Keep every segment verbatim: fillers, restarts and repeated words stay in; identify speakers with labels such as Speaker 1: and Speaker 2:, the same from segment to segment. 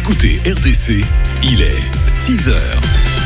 Speaker 1: écoutez R D C, il est six heures.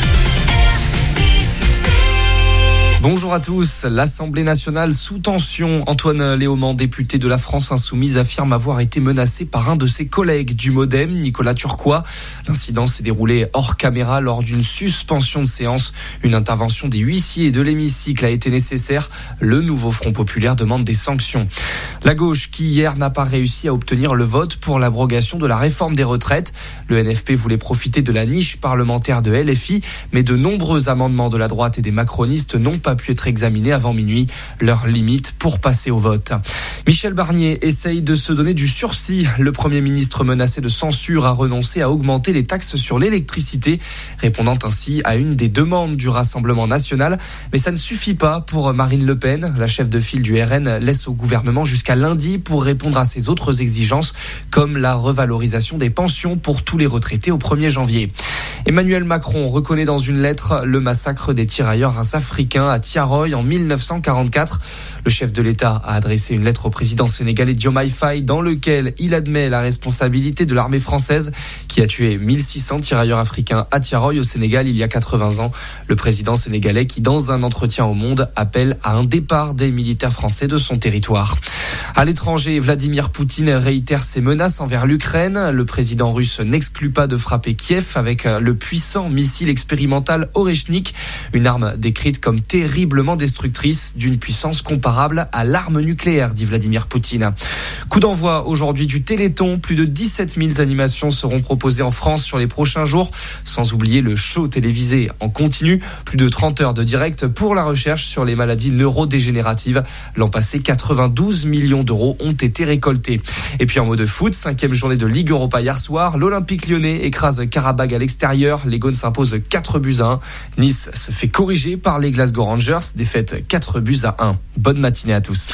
Speaker 2: Bonjour à tous. L'Assemblée nationale sous tension. Antoine Léaumont, député de la France Insoumise, affirme avoir été menacé par un de ses collègues du Modem, Nicolas Turquois. L'incident s'est déroulé hors caméra lors d'une suspension de séance. Une intervention des huissiers de l'hémicycle a été nécessaire. Le nouveau Front populaire demande des sanctions. La gauche qui hier n'a pas réussi à obtenir le vote pour l'abrogation de la réforme des retraites. Le N F P voulait profiter de la niche parlementaire de L F I, mais de nombreux amendements de la droite et des macronistes n'ont pas pu être examinés avant minuit, leur limite pour passer au vote. Michel Barnier essaye de se donner du sursis. Le Premier ministre menacé de censure a renoncé à augmenter les taxes sur l'électricité, répondant ainsi à une des demandes du Rassemblement national. Mais ça ne suffit pas pour Marine Le Pen. La chef de file du R N laisse au gouvernement jusqu'à lundi pour répondre à ses autres exigences, comme la revalorisation des pensions pour tous les retraités au premier janvier. Emmanuel Macron reconnaît dans une lettre le massacre des tirailleurs africains à Tiaroy en mille neuf cent quarante-quatre. Le chef de l'État a adressé une lettre au président sénégalais Diomaye Faye dans lequel il admet la responsabilité de l'armée française qui a tué mille six cents tirailleurs africains à Tiaroy au Sénégal il y a quatre-vingts ans. Le président sénégalais qui, dans un entretien au Monde, appelle à un départ des militaires français de son territoire. À l'étranger, Vladimir Poutine réitère ses menaces envers l'Ukraine. Le président russe n'exclut pas de frapper Kiev avec le puissant missile expérimental Oreshnik, une arme décrite comme terriblement destructrice d'une puissance comparable à l'arme nucléaire, dit Vladimir Poutine. Coup d'envoi aujourd'hui du Téléthon. Plus de dix-sept mille animations seront proposées en France sur les prochains jours, sans oublier le show télévisé en continu. Plus de trente heures de direct pour la recherche sur les maladies neurodégénératives. L'an passé, quatre-vingt-douze millions d'euros ont été récoltés. Et puis en mode foot, cinquième journée de Ligue Europa hier soir, l'Olympique lyonnais écrase Karabag à l'extérieur. Les Gaunes s'imposent quatre buts à un. Nice se fait corriger par les Glasgow Rangers, défaite quatre buts à un. Bonne matinée à tous.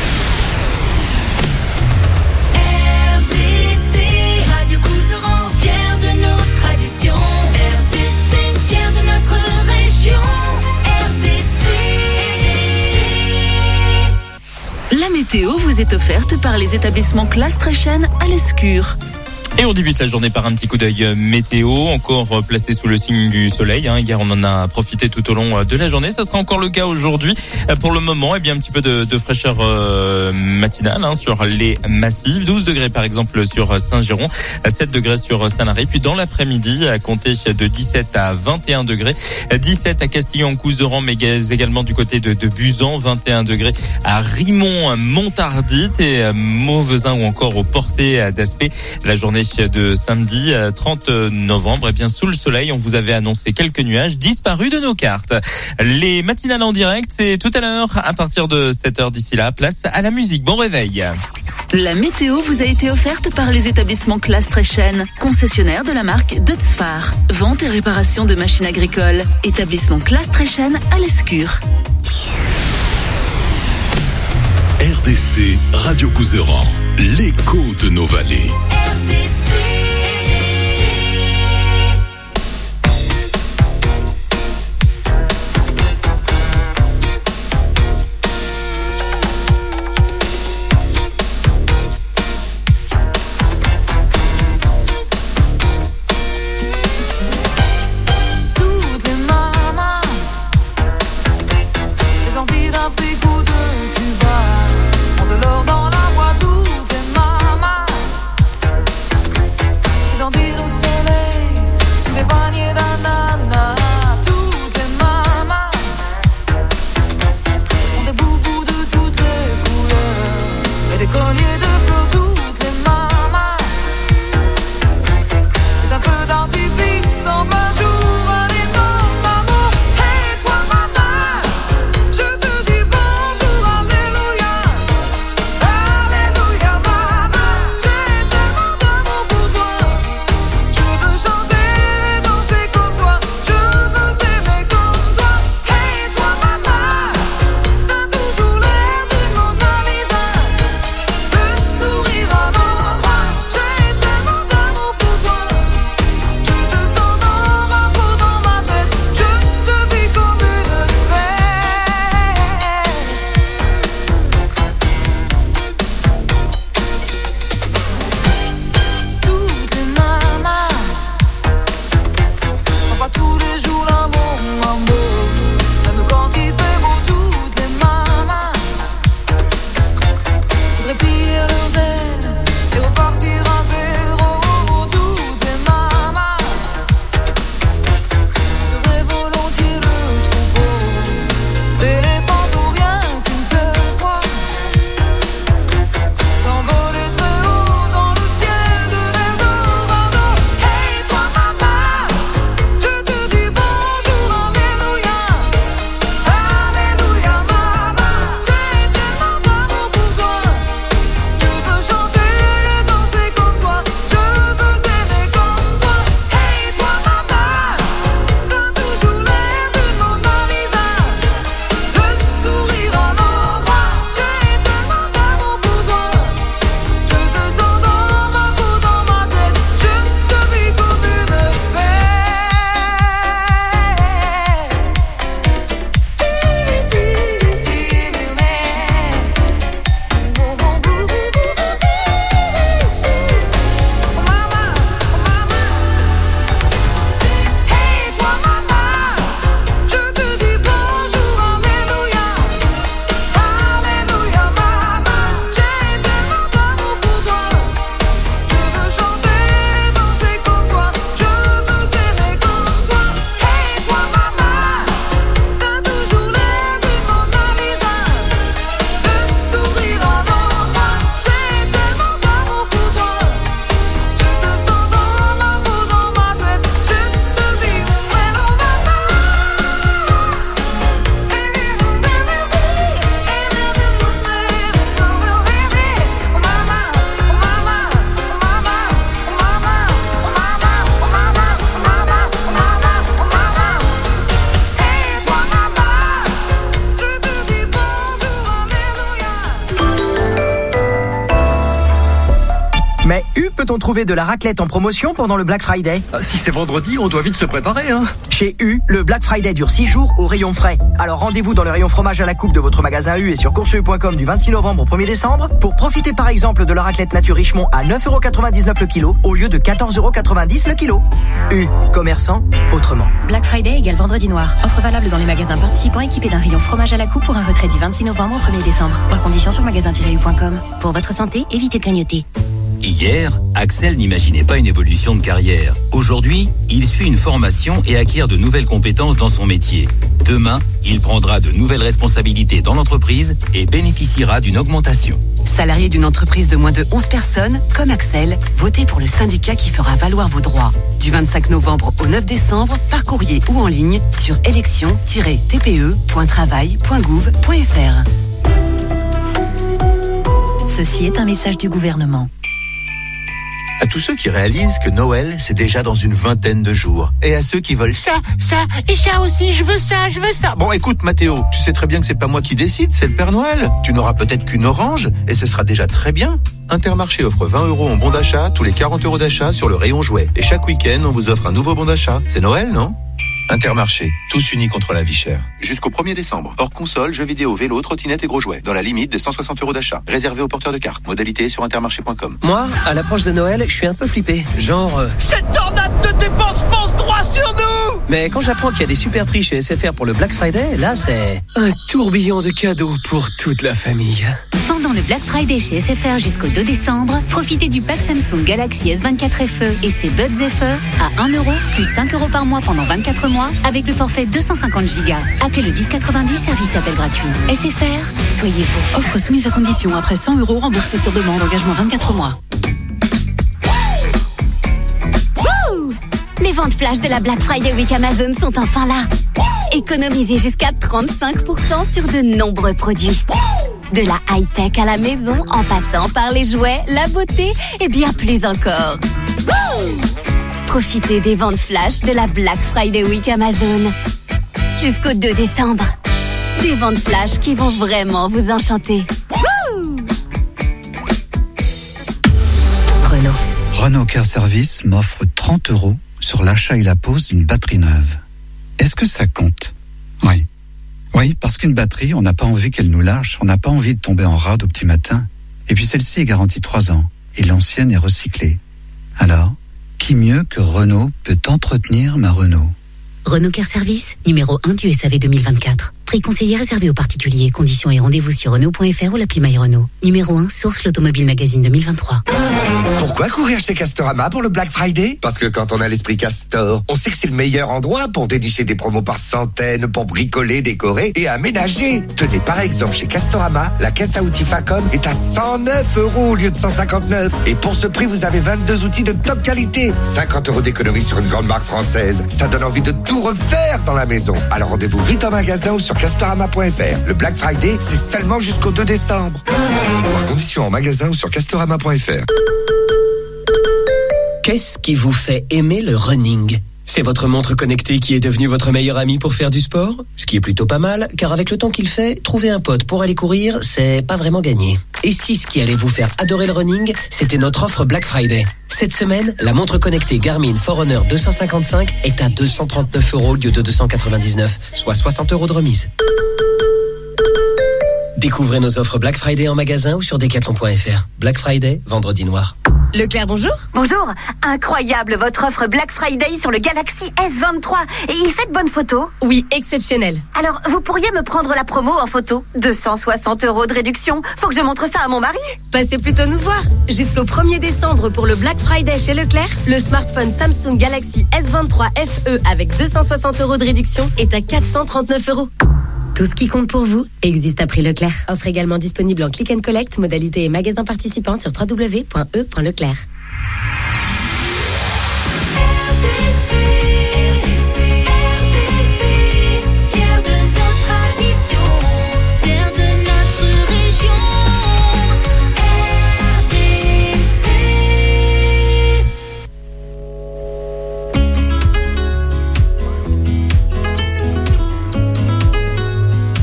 Speaker 3: La météo vous est offerte par les établissements Classe Tréchen à l'Escure.
Speaker 4: Et on débute la journée par un petit coup d'œil météo, encore placé sous le signe du soleil. Hein. Hier, on en a profité tout au long de la journée. Ça sera encore le cas aujourd'hui. Pour le moment, eh bien, un petit peu de, de fraîcheur euh, matinale hein, sur les massifs. douze degrés, par exemple, sur Saint-Girons, sept degrés sur Saint-Lary. Puis dans l'après-midi, à compter de dix-sept à vingt et un degrés. dix-sept à Castillon-Couseran, mais également du côté de, de Buzan. vingt et un degrés à Rimont-Montardite et Mauvezin ou encore aux Portées d'Aspet. La journée de samedi trente novembre, et bien sous le soleil, on vous avait annoncé quelques nuages disparus de nos cartes. Les matinales en direct, c'est tout à l'heure à partir de sept heures. D'ici là, place à la musique. Bon réveil.
Speaker 3: La météo vous a été offerte par les établissements Classe Tréchen, concessionnaire de la marque Deutz-Fahr. Vente et réparation de machines agricoles. Établissement Classe Tréchen à l'Escure.
Speaker 1: R D C Radio Couseran, l'écho de nos vallées.
Speaker 5: Dans la voie, toutes les mamas a-t-on trouvé de la raclette en promotion pendant le Black Friday?
Speaker 6: Ah, si c'est vendredi, on doit vite se préparer, hein.
Speaker 5: Chez U, le Black Friday dure six jours au rayon frais. Alors rendez-vous dans le rayon fromage à la coupe de votre magasin U et sur course u point com du vingt-six novembre au premier décembre pour profiter par exemple de la raclette nature Richemont à neuf euros quatre-vingt-dix-neuf le kilo au lieu de quatorze euros quatre-vingt-dix le kilo. U, commerçant autrement.
Speaker 7: Black Friday égale vendredi noir. Offre valable dans les magasins participants équipés d'un rayon fromage à la coupe pour un retrait du vingt-six novembre au premier décembre. Voir conditions sur magasin tiret u point com. Pour votre santé, évitez de grignoter.
Speaker 8: Hier, Axel n'imaginait pas une évolution de carrière. Aujourd'hui, il suit une formation et acquiert de nouvelles compétences dans son métier. Demain, il prendra de nouvelles responsabilités dans l'entreprise et bénéficiera d'une augmentation.
Speaker 9: Salarié d'une entreprise de moins de onze personnes, comme Axel, votez pour le syndicat qui fera valoir vos droits. Du vingt-cinq novembre au neuf décembre, par courrier ou en ligne sur élection tiret t p e point travail point gouv point f r.
Speaker 3: Ceci est un message du gouvernement.
Speaker 10: À tous ceux qui réalisent que Noël, c'est déjà dans une vingtaine de jours. Et à ceux qui veulent ça, ça, et ça aussi, je veux ça, je veux ça. Bon, écoute, Mathéo, tu sais très bien que c'est pas moi qui décide, c'est le Père Noël. Tu n'auras peut-être qu'une orange, et ce sera déjà très bien. Intermarché offre vingt euros en bon d'achat, tous les quarante euros d'achat sur le rayon jouets. Et chaque week-end, on vous offre un nouveau bon d'achat. C'est Noël, non ? Intermarché, tous unis contre la vie chère. Jusqu'au premier décembre. Hors console, jeux vidéo, vélo, trottinette et gros jouets. Dans la limite de cent soixante euros d'achat. Réservé aux porteurs de cartes. Modalité sur intermarché point com.
Speaker 11: Moi, à l'approche de Noël, je suis un peu flippé. Genre... Euh...
Speaker 12: Cette tornade de dépenses fonce droit sur nous!
Speaker 11: Mais quand j'apprends qu'il y a des super prix chez S F R pour le Black Friday, là, c'est... un tourbillon de cadeaux pour toute la famille.
Speaker 7: Pendant le Black Friday chez S F R jusqu'au deux décembre, profitez du pack Samsung Galaxy S vingt-quatre F E et ses Buds F E à un euro plus cinq euros par mois pendant vingt-quatre mois avec le forfait deux cent cinquante gigas. Appelez le dix quatre-vingt-dix, service appel gratuit. S F R, soyez vous.
Speaker 3: Offre soumise à condition après cent euros remboursés sur demande, engagement vingt-quatre mois.
Speaker 13: Wouh! Les ventes flash de la Black Friday Week Amazon sont enfin là. Économisez jusqu'à trente-cinq pour cent sur de nombreux produits. De la high-tech à la maison, en passant par les jouets, la beauté et bien plus encore. Wouh! Profitez des ventes flash de la Black Friday Week Amazon. Jusqu'au deux décembre. Des ventes flash qui vont vraiment vous enchanter. Wouh!
Speaker 14: Renault. Renault Car Service m'offre trente euros sur l'achat et la pose d'une batterie neuve. Est-ce que ça compte ? Oui. Oui, parce qu'une batterie, on n'a pas envie qu'elle nous lâche, on n'a pas envie de tomber en rade au petit matin. Et puis celle-ci est garantie trois ans, et l'ancienne est recyclée. Alors, qui mieux que Renault peut entretenir ma Renault ?
Speaker 7: Renault Car Service, numéro un du S A V deux mille vingt-quatre. Prix conseillé réservé aux particuliers. Conditions et rendez-vous sur Renault point F R ou l'appli My Renault. Numéro un, source l'Automobile Magazine deux mille vingt-trois.
Speaker 15: Pourquoi courir chez Castorama pour le Black Friday ? Parce que quand on a l'esprit Castor, on sait que c'est le meilleur endroit pour dénicher des promos par centaines, pour bricoler, décorer et aménager. Tenez, par exemple, chez Castorama, la caisse à outils Facom est à cent neuf euros au lieu de cent cinquante-neuf. Et pour ce prix, vous avez vingt-deux outils de top qualité. cinquante euros d'économie sur une grande marque française. Ça donne envie de tout refaire dans la maison. Alors rendez-vous vite en magasin ou sur castorama point F R. Le Black Friday, c'est seulement jusqu'au deux décembre. Voir conditions en magasin ou sur castorama point F R.
Speaker 11: Qu'est-ce qui vous fait aimer le running ? C'est votre montre connectée qui est devenue votre meilleur ami pour faire du sport ? Ce qui est plutôt pas mal, car avec le temps qu'il fait, trouver un pote pour aller courir, c'est pas vraiment gagné. Et si ce qui allait vous faire adorer le running, c'était notre offre Black Friday. Cette semaine, la montre connectée Garmin Forerunner deux cent cinquante-cinq est à deux cent trente-neuf euros au lieu de deux cent quatre-vingt-dix-neuf, soit soixante euros de remise. Découvrez nos offres Black Friday en magasin ou sur decathlon point F R. Black Friday, vendredi noir.
Speaker 13: Leclerc, bonjour. Bonjour. Incroyable votre offre Black Friday sur le Galaxy S vingt-trois. Et il fait de bonnes photos ?
Speaker 7: Oui, exceptionnel.
Speaker 13: Alors, vous pourriez me prendre la promo en photo ? deux cent soixante euros de réduction. Faut que je montre ça à mon mari.
Speaker 7: Passez plutôt nous voir. Jusqu'au premier décembre pour le Black Friday chez Leclerc, le smartphone Samsung Galaxy S vingt-trois F E avec deux cent soixante euros de réduction est à quatre cent trente-neuf euros. Tout ce qui compte pour vous existe à prix Leclerc. Offre également disponible en click and collect, modalité et magasin participant sur w w w point e point leclerc.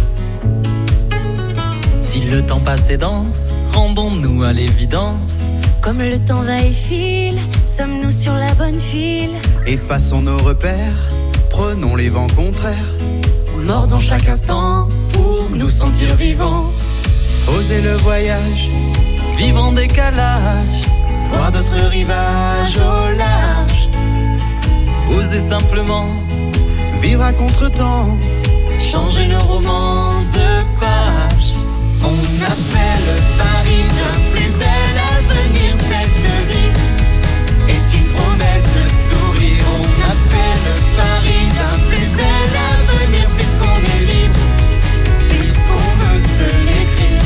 Speaker 16: Le temps passé danse, rendons-nous à l'évidence Comme le temps va et file, sommes-nous sur la bonne file?
Speaker 17: Effaçons nos repères, prenons les vents contraires.
Speaker 16: Mordons chaque instant pour nous sentir vivants.
Speaker 17: Oser le voyage, vivre en décalage,
Speaker 16: voir d'autres rivages au large.
Speaker 17: Oser simplement, vivre à contre-temps,
Speaker 16: changer le roman de page.
Speaker 12: On a fait le pari d'un plus bel avenir. Cette vie est une promesse de sourire. On a fait le pari d'un plus bel avenir. Puisqu'on est libre, puisqu'on veut se l'écrire.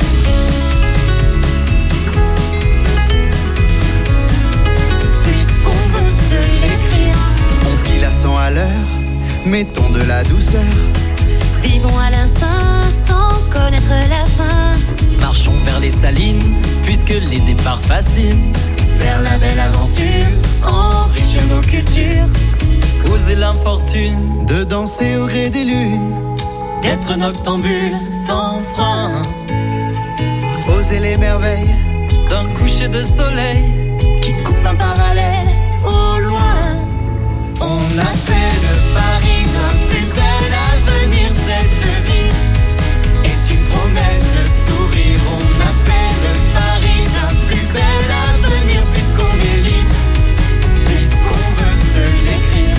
Speaker 12: Puisqu'on veut se l'écrire.
Speaker 17: On file à cent à l'heure, mettons de la douceur.
Speaker 16: Vivons à l'instinct sans connaître la fin.
Speaker 17: Marchons vers les salines, puisque les départs fascinent.
Speaker 16: Vers la belle aventure, enrichir nos cultures.
Speaker 17: Oser l'infortune de danser au gré des lunes.
Speaker 16: D'être noctambule sans frein.
Speaker 17: Oser les merveilles d'un coucher de soleil
Speaker 16: qui coupe un parallèle au loin.
Speaker 12: On a fait le pari d'un plus bel avenir. Cette vie est une promesse de sourire. On a fait le pari d'un plus bel avenir. Puisqu'on est libre, puisqu'on veut se l'écrire.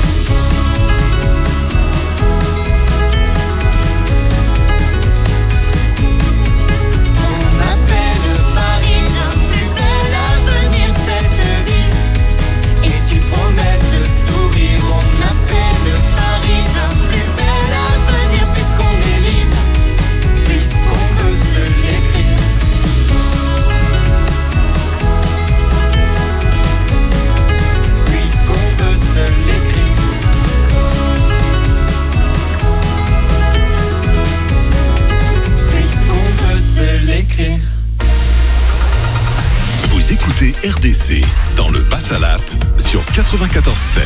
Speaker 12: On a fait le pari d'un plus bel avenir. Cette vie est une promesse de sourire. On a fait le pari d'un plus bel avenir. Puisqu'on est libre, puisqu'on veut se l'écrire. Puisqu'on veut se l'écrire. Puisqu'on veut se l'écrire.
Speaker 1: Vous écoutez R D C dans le Bas-Salat sur quatre-vingt-quatorze sept.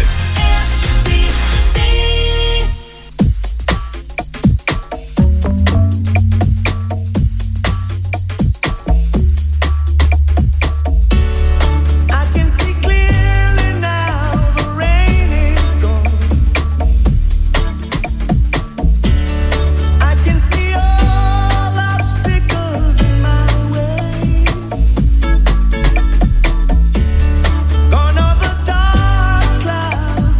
Speaker 12: Gone are the dark clouds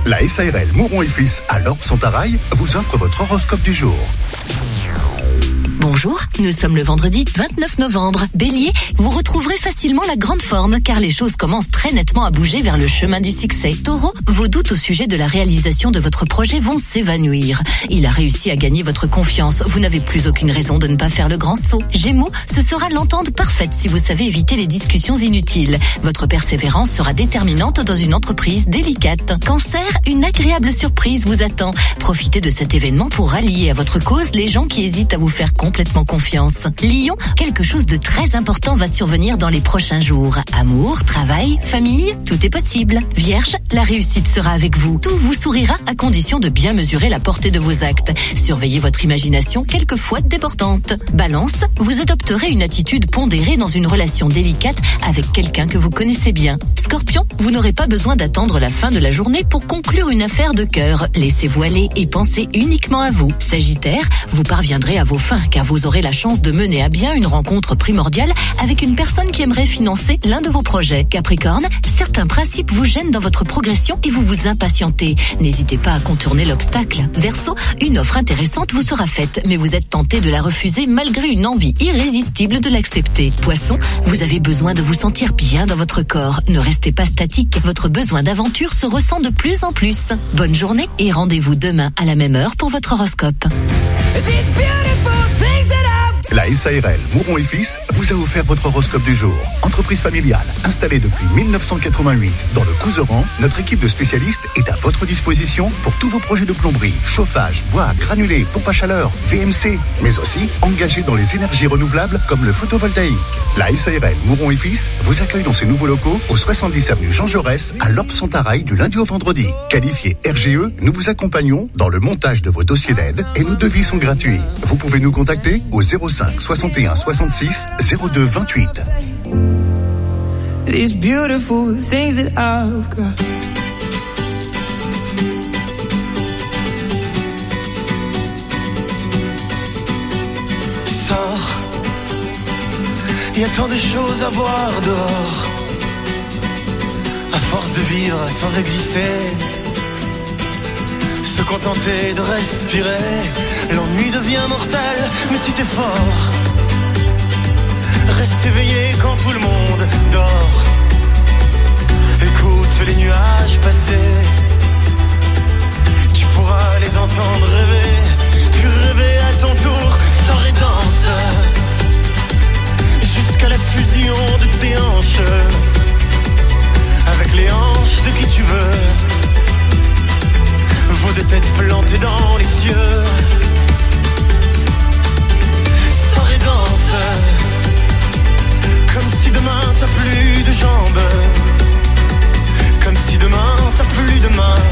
Speaker 18: La S A R L Mouron et Fils à l'Orbe-Sentaraille vous offre votre horoscope du jour.
Speaker 19: Bonjour, nous sommes le vendredi vingt-neuf novembre. Bélier, vous retrouverez facilement la grande forme car les choses commencent très nettement à bouger vers le chemin du succès. Taureau, vos doutes au sujet de la réalisation de votre projet vont s'évanouir. Il a réussi à gagner votre confiance. Vous n'avez plus aucune raison de ne pas faire le grand saut. Gémeaux, ce sera l'entente parfaite si vous savez éviter les discussions inutiles. Votre persévérance sera déterminante dans une entreprise délicate. Cancer, une agréable surprise vous attend. Profitez de cet événement pour rallier à votre cause les gens qui hésitent à vous faire complètement confiance. Lion, quelque chose de très important va survenir dans les prochains jours. Amour, travail, famille, tout est possible. Vierge, la réussite sera avec vous. Tout vous sourira à condition de bien mesurer la portée de vos actes. Surveillez votre imagination quelquefois débordante. Balance, vous adopterez une attitude pondérée dans une relation délicate avec quelqu'un que vous connaissez bien. Scorpion, vous n'aurez pas besoin d'attendre la fin de la journée pour conclure une affaire de cœur. Laissez-vous aller et pensez uniquement à vous. Sagittaire, vous parviendrez à vos fins car vous aurez la chance de mener à bien une rencontre primordiale avec une personne qui aimerait financer l'un de vos projets. Capricorne, certains principes vous gênent dans votre progression et vous vous impatientez. N'hésitez pas à contourner l'obstacle. Verseau, une offre intéressante vous sera faite, mais vous êtes tenté de la refuser malgré une envie irrésistible de l'accepter. Poisson, vous avez besoin de vous sentir bien dans votre corps. Ne restez pas statique, votre besoin d'aventure se ressent de plus en plus. Bonne journée et rendez-vous demain à la même heure pour votre horoscope.
Speaker 18: La S A R L Mouron et Fils vous a offert votre horoscope du jour. Entreprise familiale installée depuis mille neuf cent quatre-vingt-huit dans le Couserans, notre équipe de spécialistes est à votre disposition pour tous vos projets de plomberie, chauffage, bois, granulés, pompe à chaleur, V M C, mais aussi engagés dans les énergies renouvelables comme le photovoltaïque. La S A R L Mouron et Fils vous accueille dans ses nouveaux locaux au soixante-dix avenue Jean Jaurès à l'Orbe-Sentaraille du lundi au vendredi. Qualifié R G E, nous vous accompagnons dans le montage de vos dossiers d'aide et nos devis sont gratuits. Vous pouvez nous contacter au zéro cinq soixante et un soixante-six zéro deux vingt-huit.
Speaker 12: These beautiful things that I've got. Sors, il y a tant de choses à voir dehors. À force de vivre sans exister, se contenter de respirer, l'ennui devient mortel. Mais si t'es fort, reste éveillé quand tout le monde dort. Écoute les nuages passer, tu pourras les entendre rêver. Puis rêver à ton tour, sors et danse jusqu'à la fusion de tes hanches avec les hanches de qui tu veux. Vos deux têtes plantées dans les cieux. Sors et danse comme si demain t'as plus de jambes, comme si demain t'as plus de mains,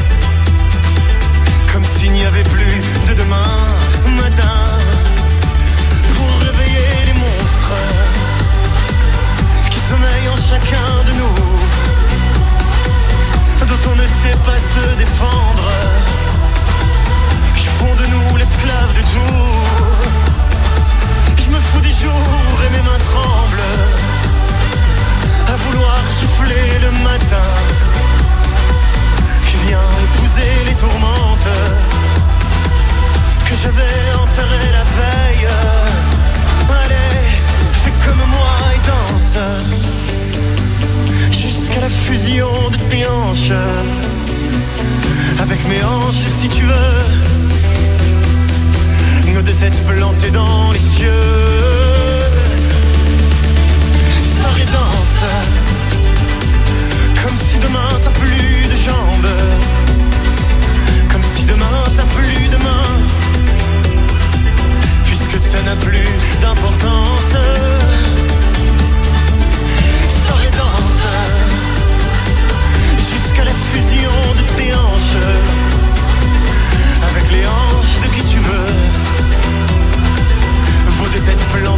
Speaker 12: comme s'il n'y avait plus de demain matin. Pour réveiller les monstres qui sommeillent en chacun de nous, dont on ne sait pas se défendre, qui font de nous l'esclave de tout. Je me fous des jours et mes mains tremblent à vouloir gifler le matin qui vient épouser les tourmentes que j'avais enterrées la veille. Allez, fais comme moi et danse jusqu'à la fusion de tes hanches avec mes hanches si tu veux. Nos deux têtes plantées dans les cieux. Sors et danse comme si demain t'as plus de jambes, comme si demain t'as plus de mains, puisque ça n'a plus d'importance. Sors et danse jusqu'à la fusion de tes hanches avec les hanches de qui tu veux. Vos deux têtes plantes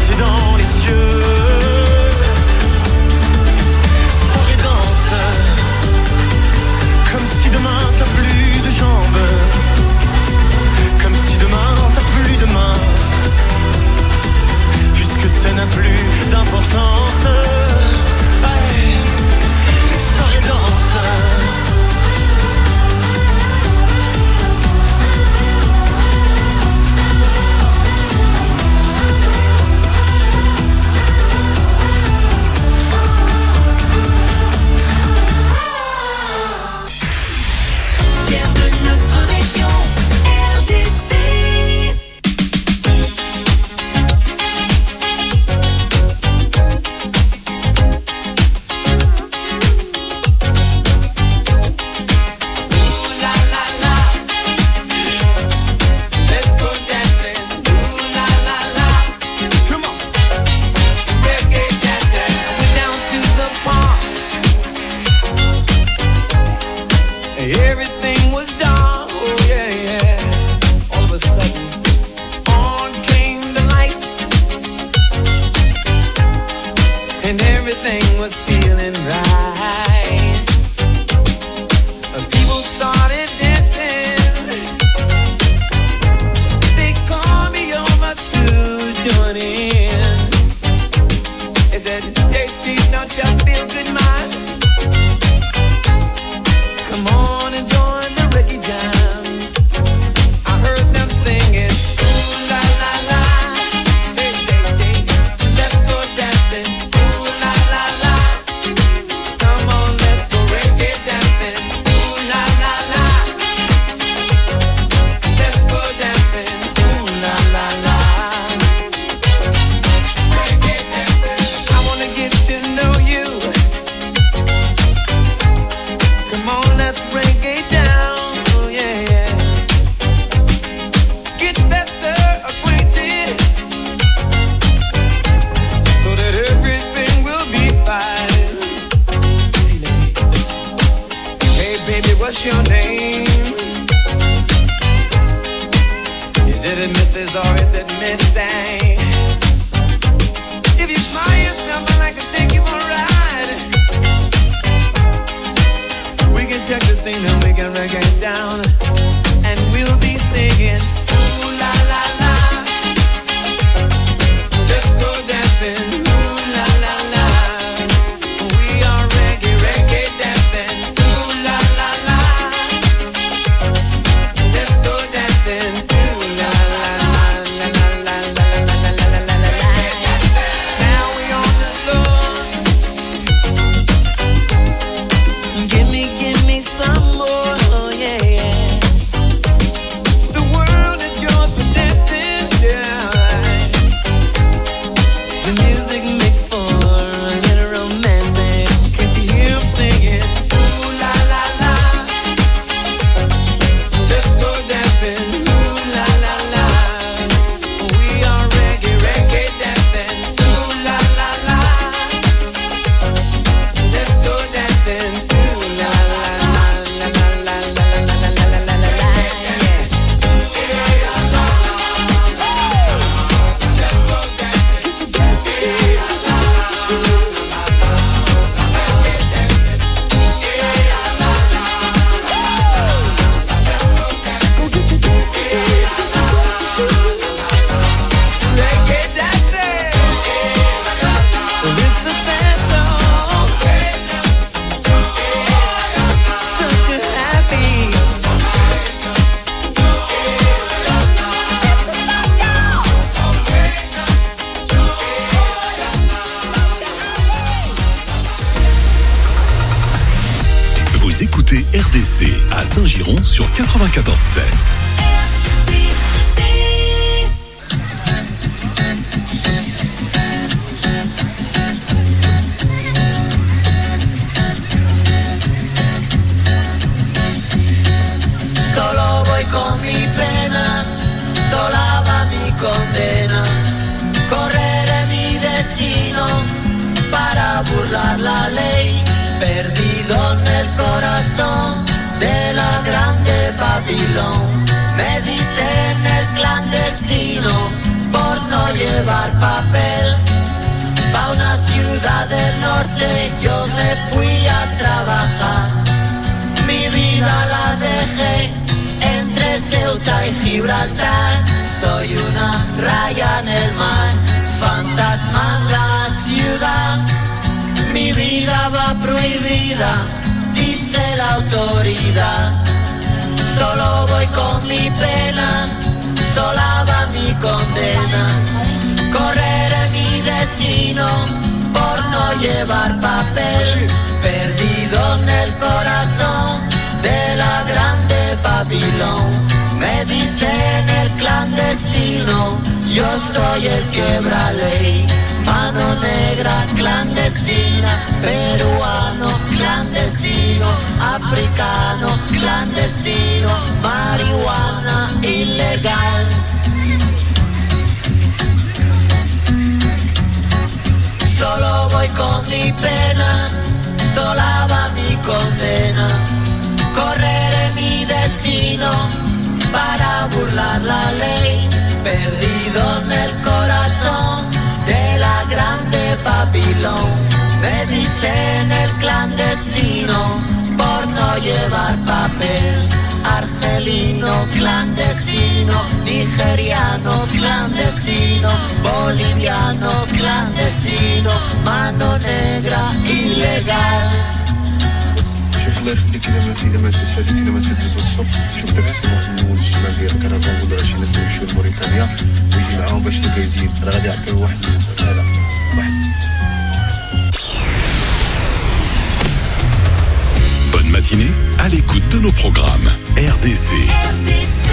Speaker 12: région R D C. Everything was done, oh yeah, yeah. All of a sudden, on came the lights, and everything was feeling right. People started dancing, they called me over to join in. They said, J T, don't you feel good, man? Come on and join the reggae jam. I heard them singing, ooh la la la, hey hey hey, let's go dancing, ooh la la la. Come on, let's go reggae dancing, ooh la la la. Let's go dancing, ooh la la la. Reggae dancing. I wanna get to know you. Come on, let's reggae down, oh yeah, yeah. Get better acquainted, so that everything will be fine. Hey baby, what's your name? Is it a Missus or is it Missy? If you smile yourself, I can take you for a ride. We can check the scene and we can reggae down, and we'll be singing, ooh la la la. Let's go dancing, ooh la la la. We are reggae, reggae dancing, ooh la la la. Let's go dancing, ooh la la la la la la la la la la la. Now we on the floor. Give me, give me some more, oh yeah, yeah. The world is yours for dancing, yeah. The music makes for a little romancing. Can't you hear him singing? Ooh la la la. Let's go dancing, ooh la la la. We are reggae, reggae dancing, ooh la la la. Let's go dancing, ooh la la la la la la la la la la la la. Reggae dancing, it's a special, such a happy.
Speaker 1: Vous écoutez R D C à Saint-Giron sur quatre-vingt-quatorze sept.
Speaker 12: Solo voy con mi pena, sola va mi condena. Correré mi destino para burlar la ley. Perdido en el corazón de la grande Babilón. Me dicen el clandestino por no llevar papel. Pa' una ciudad del norte yo me fui a trabajar. Mi vida la dejé entre Ceuta y Gibraltar. Soy una raya en el mar, fantasma en la ciudad. Mi vida va prohibida, dice la autoridad. Solo voy con mi pena, sola va mi condena. Correré mi destino por no llevar papel. Perdido en el corazón de la grande Babilón. Yo soy el quebra ley, mano negra clandestina, peruano clandestino, africano clandestino, marihuana ilegal. Solo voy con mi pena, sola va mi condena. Correré mi destino para burlar la ley. Perdido en el corazón de la grande Babilón. Me dicen el clandestino por no llevar papel. Argelino clandestino, nigeriano clandestino, boliviano clandestino, mano negra ilegal.
Speaker 20: شوف الله يخليك اذا ما اذا ما تساليت اذا ما تهدز الصبح شوف دابا السماح نمول الشمال ديال الكرفان نقول راه شي ناس يمشيو لموريتانيا ويجي معاهم باش تلقى يزيد راه غادي يعطيو واحد هذا واحد.
Speaker 1: Bonne matinée à l'écoute de nos programmes R D C.
Speaker 12: R D C.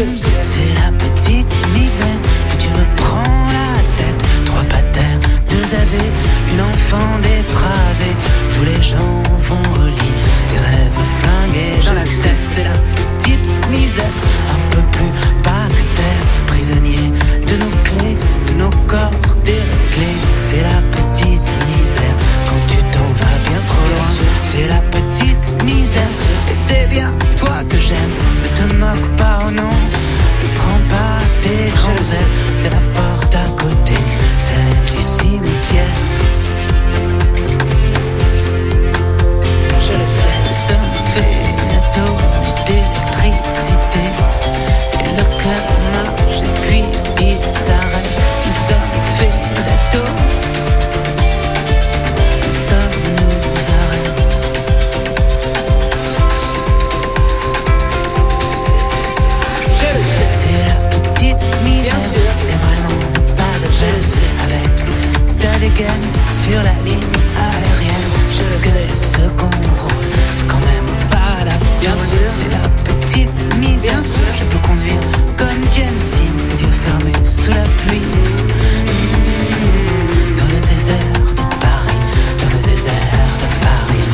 Speaker 12: C'est la petite misère que tu me prends la tête. Trois patères, deux A V, une enfant dépravée. Tous les gens vont au lit, des rêves flingués dans la tête. C'est la petite misère, un peu plus bas que terre. Prisonnier de nos clés, de nos corps déréglés. C'est la petite misère quand tu t'en vas bien trop loin. C'est la petite misère et c'est bien toi que j'aime. Ne te moque pas, oh non, ne prends pas tes grands airs. C'est la porte à côté, celle du cimetière. Je le sais, nous sommes faits d'atomes d'électricité. Et le cœur marche et puis il s'arrête. Nous sommes faits d'atomes. Nous sommes nous arrête. Je le sais, c'est la petite misère. C'est vraiment pas de geste. Avec ta dégaine sur la ligne aérienne. Je le sais, ce qu'on roule, c'est quand même pas la bien sûr. C'est la petite misère. Bien sûr. Je peux conduire comme James Dean, les yeux fermés sous la pluie. Dans le désert de Paris, dans le désert de Paris.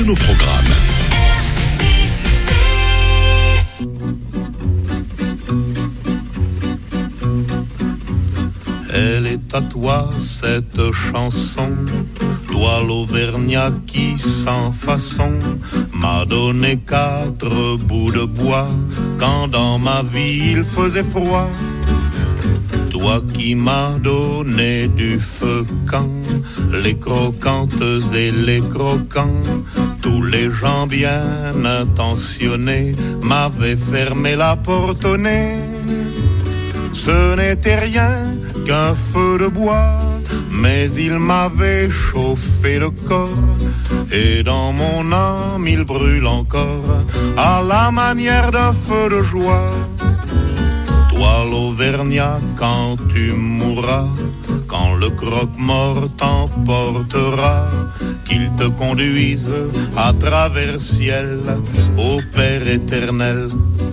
Speaker 1: de nos programmes.
Speaker 21: Elle est à toi cette chanson, toi l'Auvergnat qui sans façon m'a donné quatre bouts de bois quand dans ma vie il faisait froid. Toi qui m'as donné du feu quand les croquantes et les croquants, tous les gens bien intentionnés m'avaient fermé la porte au nez. Ce n'était rien qu'un feu de bois, mais il m'avait chauffé le corps, et dans mon âme il brûle encore, à la manière d'un feu de joie. Toi l'Auvergnat, quand tu mourras, quand le croque-mort t'emportera, qu'il te conduise à travers ciel, au Père éternel.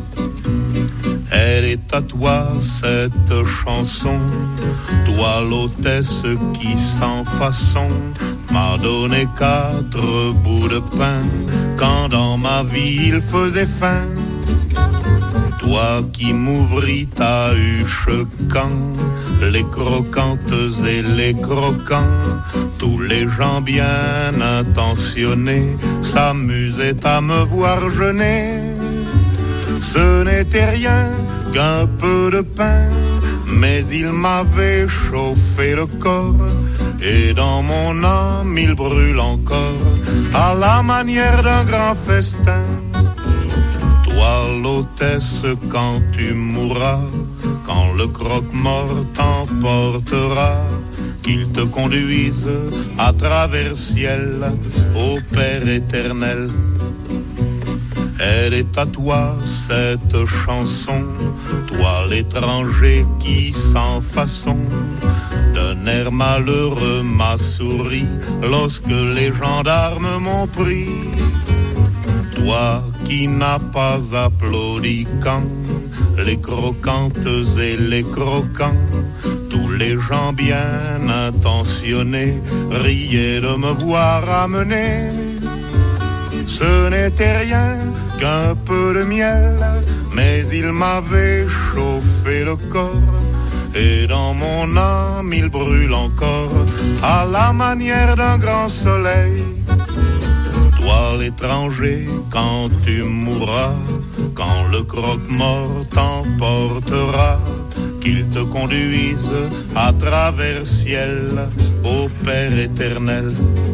Speaker 21: Elle est à toi cette chanson, toi l'hôtesse qui sans façon m'a donné quatre bouts de pain quand dans ma vie il faisait faim. Toi qui m'ouvris ta huche quand les croquantes et les croquants, tous les gens bien intentionnés s'amusaient à me voir jeûner. Ce n'était rien qu'un peu de pain, mais il m'avait chauffé le corps, et dans mon âme il brûle encore, à la manière d'un grand festin. Toi l'hôtesse, quand tu mourras, quand le croque-mort t'emportera, qu'il te conduise à travers ciel, au Père éternel. Elle est à toi cette chanson, toi l'étranger qui sans façon d'un air malheureux m'a souri lorsque les gendarmes m'ont pris. Toi qui n'as pas applaudi quand les croquantes et les croquants, tous les gens bien intentionnés riaient de me voir amener. Ce n'était rien qu'un peu de miel, mais il m'avait chauffé le corps, et dans mon âme il brûle encore, à la manière d'un grand soleil. Toi l'étranger, quand tu mourras, quand le croque-mort t'emportera, qu'il te conduise à travers ciel, au Père éternel.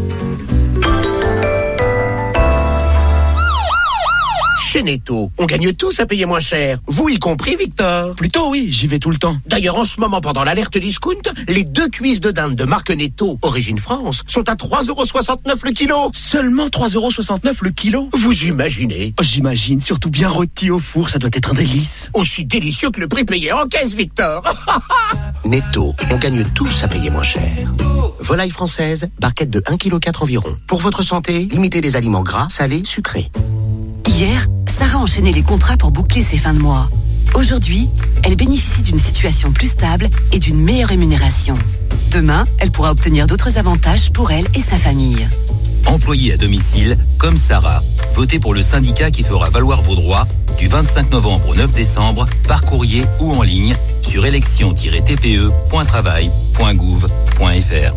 Speaker 22: Chez Netto, on gagne tous à payer moins cher. Vous y compris, Victor?
Speaker 23: Plutôt oui, j'y vais tout le temps.
Speaker 22: D'ailleurs, en ce moment, pendant l'alerte discount, les deux cuisses de dinde de marque Netto, origine France, sont à trois euros soixante-neuf le kilo.
Speaker 23: Seulement trois euros soixante-neuf le kilo?
Speaker 22: Vous imaginez?
Speaker 23: Oh, j'imagine, surtout bien rôti au four, ça doit être un délice.
Speaker 22: Aussi délicieux que le prix payé en caisse, Victor. Netto, on gagne tous à payer moins cher. Volaille française, barquette de un virgule quatre kilos environ. Pour votre santé, limitez les aliments gras, salés, sucrés.
Speaker 9: Hier, Sarah enchaînait les contrats pour boucler ses fins de mois. Aujourd'hui, elle bénéficie d'une situation plus stable et d'une meilleure rémunération. Demain, elle pourra obtenir d'autres avantages pour elle et sa famille.
Speaker 8: Employés à domicile, comme Sarah, votez pour le syndicat qui fera valoir vos droits du vingt-cinq novembre au neuf décembre par courrier ou en ligne sur élection tiret t p e point travail point gouv point f r.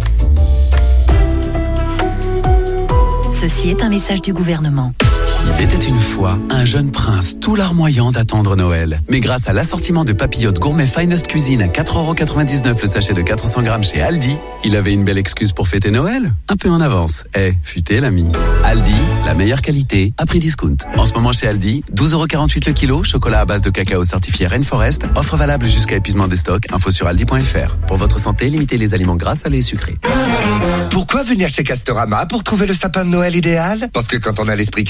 Speaker 19: Ceci est un message du gouvernement.
Speaker 24: Il était une fois un jeune prince tout larmoyant d'attendre Noël. Mais grâce à l'assortiment de papillotes gourmet Finest Cuisine à quatre euros quatre-vingt-dix-neuf le sachet de quatre cents grammes chez Aldi, il avait une belle excuse pour fêter Noël. Un peu en avance. Eh, futé l'ami. Aldi, la meilleure qualité à prix discount. En ce moment chez Aldi, douze euros quarante-huit le kilo, chocolat à base de cacao certifié Rainforest, offre valable jusqu'à épuisement des stocks, info sur aldi point f r. Pour votre santé, limitez les aliments gras, salés et sucrés.
Speaker 15: Pourquoi venir chez Castorama pour trouver le sapin de Noël idéal? Parce que quand on a l'esprit Castor,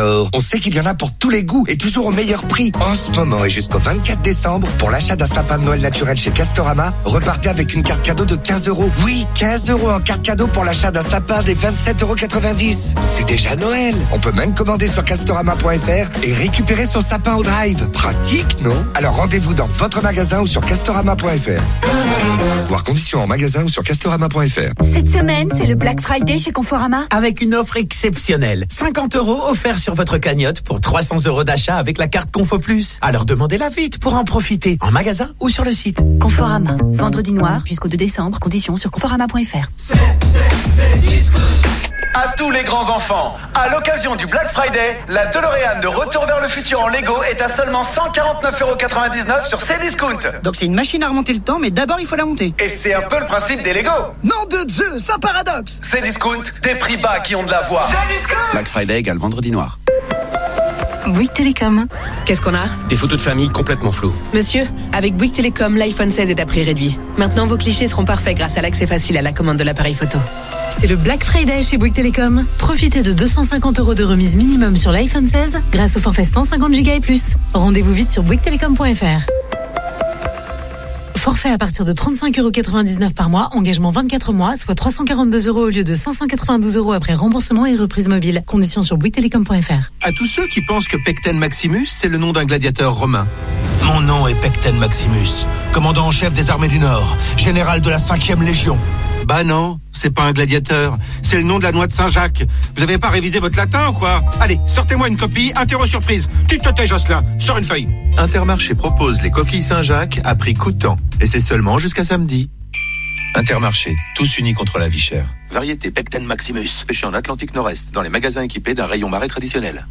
Speaker 15: Store. On sait qu'il y en a pour tous les goûts et toujours au meilleur prix. En ce moment et jusqu'au vingt-quatre décembre, pour l'achat d'un sapin de Noël naturel chez Castorama, repartez avec une carte cadeau de quinze euros. Oui, quinze euros en carte cadeau pour l'achat d'un sapin des vingt-sept euros quatre-vingt-dix. C'est déjà Noël. On peut même commander sur castorama point f r et récupérer son sapin au drive. Pratique, non? Alors rendez-vous dans votre magasin ou sur castorama point f r. Voir conditions en magasin ou sur castorama point f r.
Speaker 2: Cette semaine, c'est le Black Friday chez Conforama.
Speaker 4: Avec une offre exceptionnelle. cinquante euros offerts sur votre cagnotte pour trois cents euros d'achat avec la carte Confo Plus. Alors demandez-la vite pour en profiter. En magasin ou sur le site.
Speaker 2: Conforama. Vendredi noir jusqu'au deux décembre. Conditions sur conforama point f r.
Speaker 5: C'est, c'est, c'est disco. À tous les grands enfants, à l'occasion du Black Friday, la DeLorean de Retour vers le futur en Lego est à seulement cent quarante-neuf euros quatre-vingt-dix-neuf sur Cdiscount.
Speaker 6: Donc c'est une machine à remonter le temps, mais d'abord il faut la monter.
Speaker 5: Et c'est un peu le principe des Lego.
Speaker 6: Nom de Dieu, ça paradoxe.
Speaker 5: Cdiscount, des prix bas qui ont de la voix.
Speaker 24: Black Friday égale vendredi noir.
Speaker 25: Bouygues Télécom. Qu'est-ce qu'on a?
Speaker 26: Des photos de famille complètement floues.
Speaker 25: Monsieur, avec Bouygues Télécom, l'iPhone seize est à prix réduit. Maintenant, vos clichés seront parfaits grâce à l'accès facile à la commande de l'appareil photo.
Speaker 27: C'est le Black Friday chez Bouygues Télécom. Profitez de deux cent cinquante euros de remise minimum sur l'iPhone seize grâce au forfait cent cinquante giga et plus. Rendez-vous vite sur bouygues télécom point f r. Forfait à partir de trente-cinq euros quatre-vingt-dix-neuf par mois, engagement vingt-quatre mois, soit trois cent quarante-deux euros au lieu de cinq cent quatre-vingt-douze euros après remboursement et reprise mobile. Conditions sur bouygues télécom point f r.
Speaker 10: À tous ceux qui pensent que Pecten Maximus, c'est le nom d'un gladiateur romain. Mon nom est Pecten Maximus, commandant en chef des armées du Nord, général de la cinquième Légion. Bah non, c'est pas un gladiateur, c'est le nom de la noix de Saint-Jacques. Vous avez pas révisé votre latin ou quoi? Allez, sortez-moi une copie, interro surprise. Tu te tais, Jocelyn, sors une feuille.
Speaker 28: Intermarché propose les coquilles Saint-Jacques à prix coûtant. Et c'est seulement jusqu'à samedi.
Speaker 10: Intermarché, tous unis contre la vie chère. Variété Pecten Maximus, pêché en Atlantique Nord-Est, dans les magasins équipés d'un rayon marais traditionnel.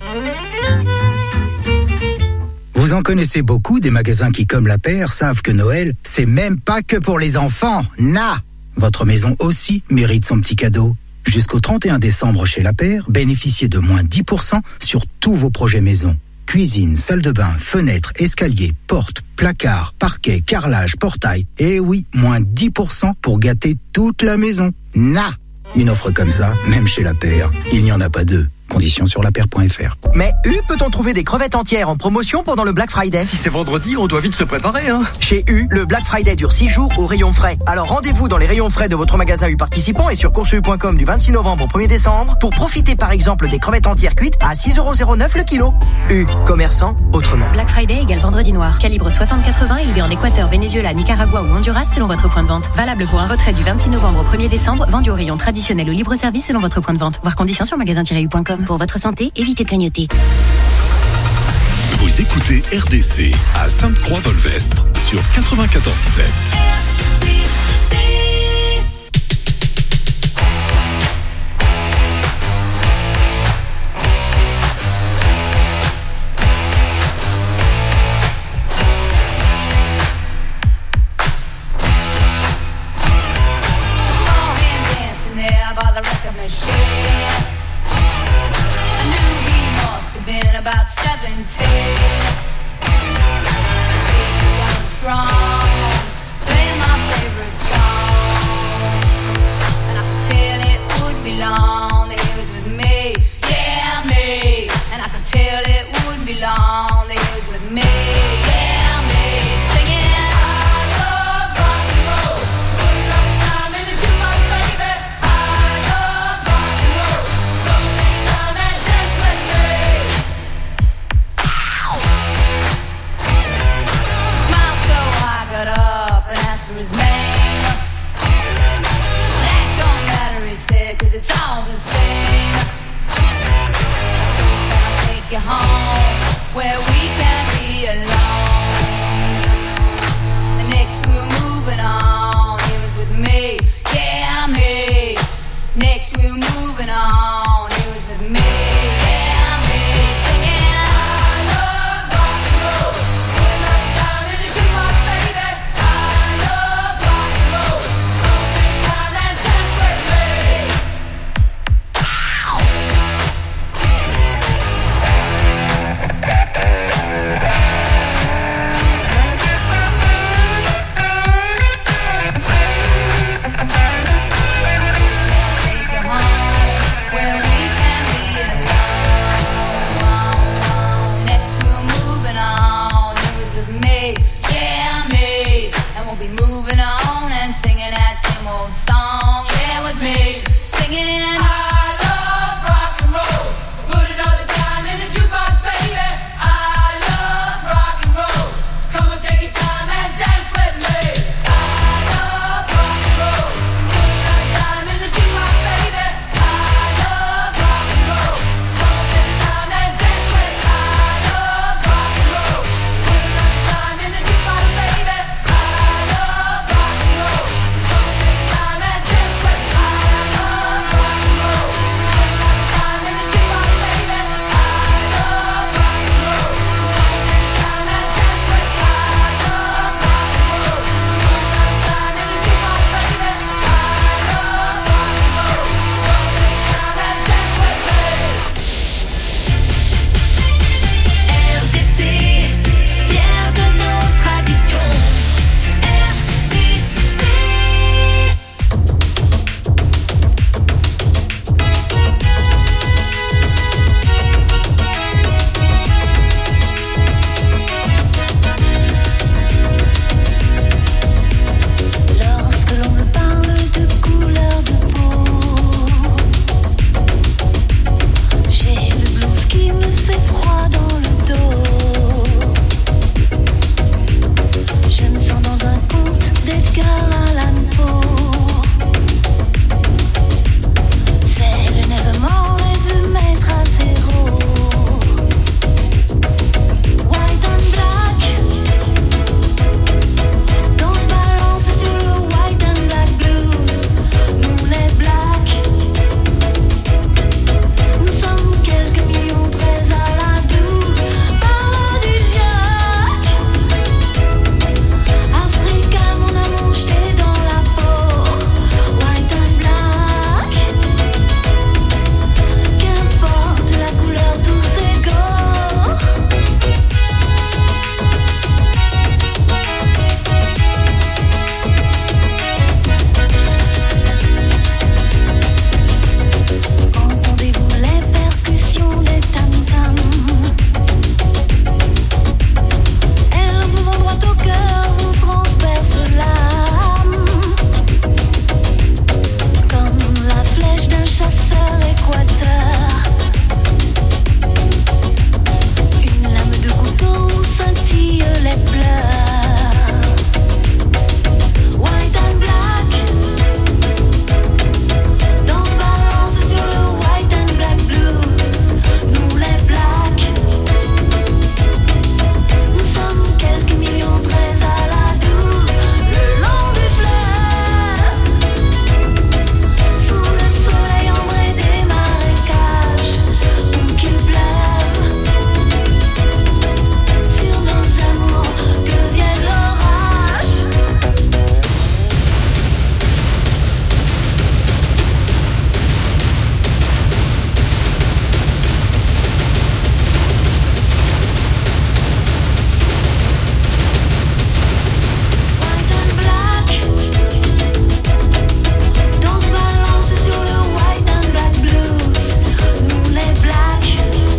Speaker 29: Vous en connaissez beaucoup des magasins qui, comme la paire, savent que Noël, c'est même pas que pour les enfants. Na! Votre maison aussi mérite son petit cadeau. Jusqu'au trente et un décembre chez La Paire, bénéficiez de moins dix pour cent sur tous vos projets maison. Cuisine, salle de bain, fenêtres, escaliers, portes, placards, parquet, carrelage, portail. Et oui, moins dix pour cent pour gâter toute la maison. Na! Une offre comme ça, même chez La Paire, il n'y en a pas deux. Conditions sur la paire point f r.
Speaker 30: Mais U, peut-on trouver des crevettes entières en promotion pendant le Black Friday?
Speaker 26: Si c'est vendredi, on doit vite se préparer, hein.
Speaker 30: Chez U, le Black Friday dure six jours au rayon frais. Alors rendez-vous dans les rayons frais de votre magasin U participant et sur course u point com du vingt-six novembre au premier décembre pour profiter par exemple des crevettes entières cuites à six euros zéro neuf le kilo. U, commerçant autrement.
Speaker 7: Black Friday égale vendredi noir. Calibre soixante quatre-vingts, élevé en Équateur, Venezuela, Nicaragua ou Honduras selon votre point de vente. Valable pour un retrait du vingt-six novembre au premier décembre, vendu au rayon traditionnel ou libre service selon votre point de vente. Voir conditions sur magasin tiret u point com. Pour votre santé, évitez de clignoter.
Speaker 1: Vous écoutez R D C à Sainte-Croix-Volvestre sur quatre-vingt-quatorze sept.
Speaker 31: About seventeen, strong, playing my favorite song, and I could tell it would be long that he was with me, yeah me, and I could tell it would be long that he was with me, yeah me, singing. I love rock and roll, spend no time in the jukebox, baby. I love rock and roll, so take time and dance with me. Got up and asked for his name. That don't matter, he said, cause it's all the same. So can I take you home where we can be alone? The next we were moving on, he was with me, yeah me. Next we were moving on, he was with me, yeah me. Singing, I love rock and roll, spend no time in the jukebox, baby. I love we'll be moving on and singing that same old song. Yeah, with me, singing I love rock and roll. So put another time in the jukebox, baby. I love rock and roll. So come and take your time and dance with me. I love rock and roll. So put another time in the jukebox, baby. I love rock and roll. So come and take your time and dance with me. I love rock and roll. So put another time in the jukebox, baby. I love rock and roll. So come and take your time and dance with me. I love rock and roll. So put another time in the jukebox, baby. I love rock and roll. So come and take your time and dance with me. I love rock and roll. So put another time in the jukebox, baby. I love rock and roll. So come and take your time and dance with me.
Speaker 3: R D C, fier de nos traditions. R D C. Lorsque l'on me parle de couleur de peau, j'ai le blues qui me fait froid dans le dos. Je me sens dans un conte d'Edgar Allan Poe. C'est le Nevermore et veut mettre à zéro. White and black, danse balance sur le white and black blues. Nous les blacks, nous sommes quelques millions, treize à la douze. Paradisiaque, Africa, mon amour, jeté dans la peau. White and black, qu'importe la couleur, tous égaux. Entendez-vous les percussions des tam-tams? Elles vous vont droit au cœur, vous transpercent l'âme. Comme la flèche d'un chasseur équateur. Une lame de couteau où scintillent les pleurs. White and black, danse balance sur le white and black blues. Nous les blacks, nous sommes quelques millions, treize à la douze. Le long des fleuves, sous le soleil ambré des marécages, où qu'il pleuve, sur nos amours que vienne l'orage. White and black, danse balance sur le white and black blues. Nous les blacks,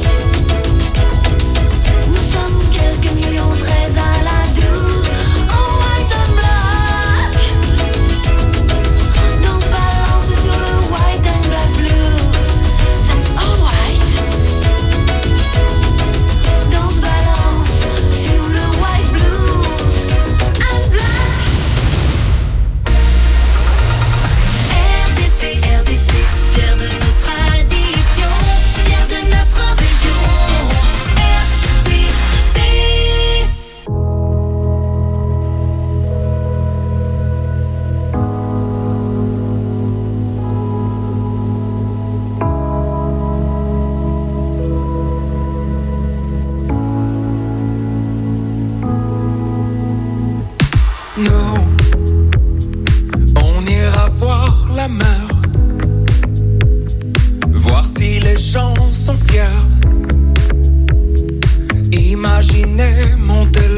Speaker 3: nous sommes quelques millions, treize à la douze. Oh, white and black, danse balance sur le white and black blues. That's all white. Danse balance sur le white blues and black. R D C, R D C, fier de nos traditions, fier de notre région. R D C.
Speaker 11: Nous, on ira voir la mer, voir si les gens sont fiers. Imaginez monter